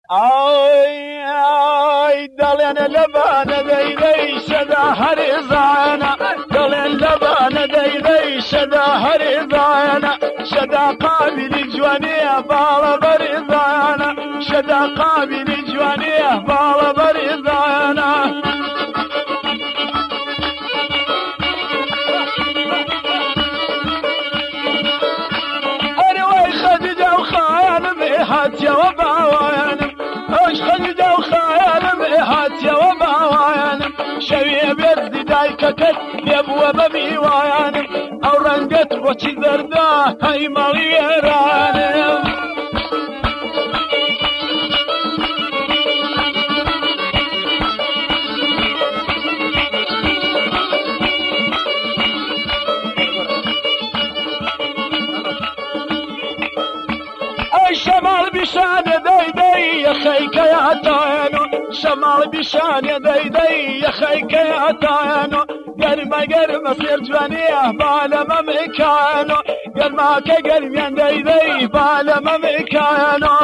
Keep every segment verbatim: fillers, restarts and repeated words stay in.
ئای ئای دەڵێنە لەبانە دەیدەی شەدا هەرێزانە دەڵێن لەبانە دەیدەی شەدا هەرێزانە شەدا قابلی جوانەیە باڵە بەرێزانە شەدا قابلی جوانەیە باڵە بەرێزانە ئەرێوای خەدیجە و خایانم ئێ هاتیەوە باوایانم ئەوش خەدیجە و خایانم ئێ هاتیەوە باوایانم شەویە بێردی دایکەکەت لێبووە بە میوایانم ئەو ڕەنگەت بۆچی زەردا هەی مەڵی وێرانم شمال بشانه ديدي يا خيك يا تاينو شمال بشانه ديدي يا خيك يا تاينو قرما قرما صير جوانيه بالا ما مكانو قرما كقرمين ديدي بالا ما مكانو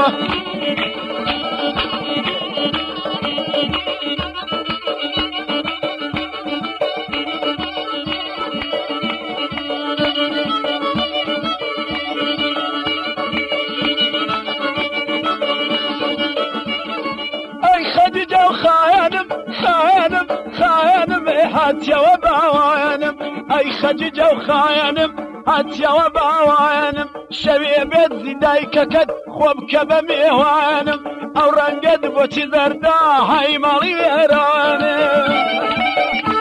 خديجة وخاينم خاينم خاينم هاتيا وباوانم اي خديجة وخاينم هاتيا وباوانم شبيه بيت زدايكا كد خوبك بميوانم او رنقد بوتي زردا هاي مالي ويرانم